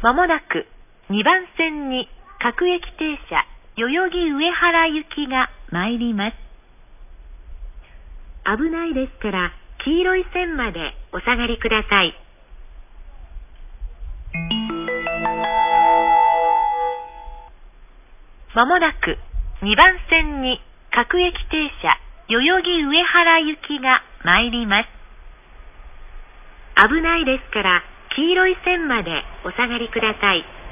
まもなく2番線に各駅停車代々木上原行きが参ります。危ないですから黄色い線までお下がりください。まもなく2番線に各駅停車代々木上原行きが参ります。危ないですから黄色い線までお下がりください。